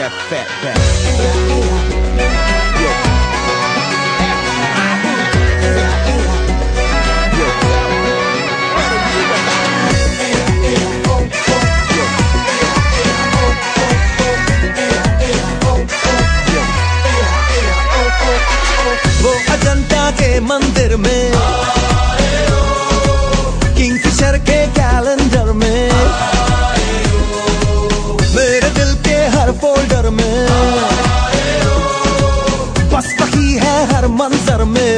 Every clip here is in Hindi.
that fat back. वो अजंता के मंदिर में, किंगफिशर के कैलेंडर में, मेरे दिल के हर फोल्डर में, बस बकी है हर मंजर में।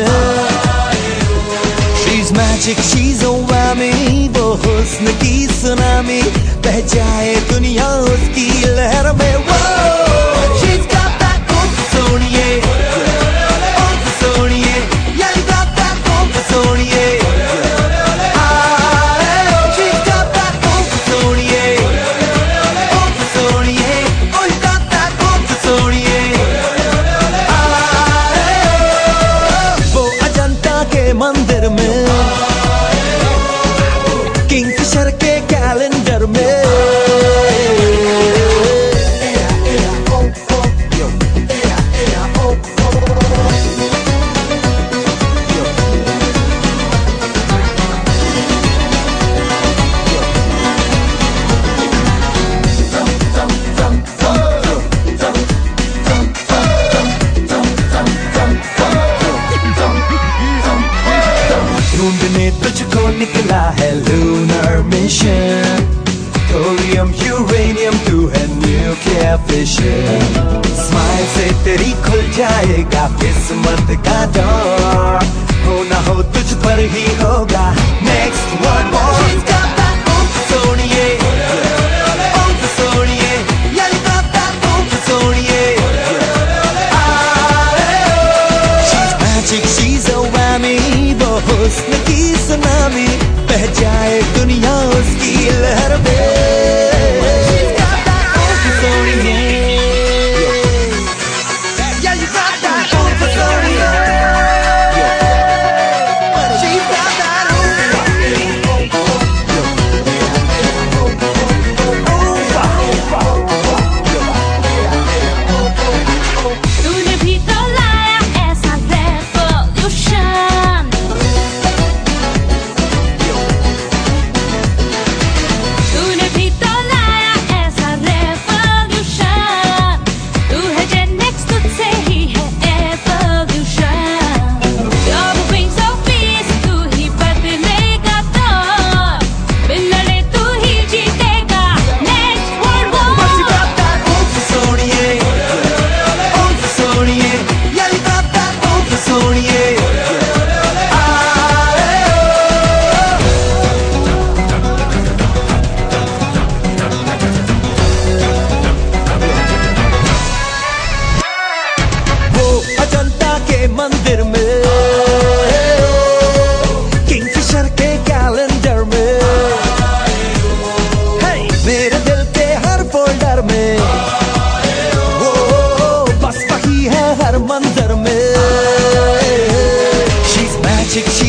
She's magic, she's a whammy, वो हुस्न की सुनामी, बह जाए दुनिया उसकी लहर में। वो she's got that good सोनिए, सोनिए, yeah you got that good सोनिए। She's got that good सोनिए, सोनिए, oh you got that good सोनिए। वो अजंता के मंदिर में, किंगफिशर के कैलेंडर में, ढूंढने तुझको निकला है लूनर मिशन, थोरियम यूरेनियम तू है न्यूक्लियर फिशन। स्माइल से तेरी खुल जाएगा किस्मत का डोर, हो ना हो तुझ पर ही होगा next world war. She's got that oomph सोनिए, oomph सोनिए, yeah you got that oomph सोनिए। She's magic, she's a whammy, वो हुस्न की सुनामी, बह जाए दुनिया उसकी लहर में। She's got that oomph सोनिए, yeah you got that oomph सोनिए। She's got that तूने भी तो लाया ऐसा रेवोल्यूशन, तूने भी तो लाया ऐसा रेवोल्यूशन। तू है जेन नेक्स्ट, तुझसे ही है evolution. You're the wings of peace, तू ही बदलेगा दौर, बिन लड़े तू ही जीतेगा next world war. But you got that oomph सोनिए, oomph सोनिए, yeah you got that oomph सोनिए। वो अजंता के मंदिर में, किंगफिशर के कैलेंडर में, मेरे दिल के हर फोल्डर में, वो बस वही है हर मंजर में। She's magic,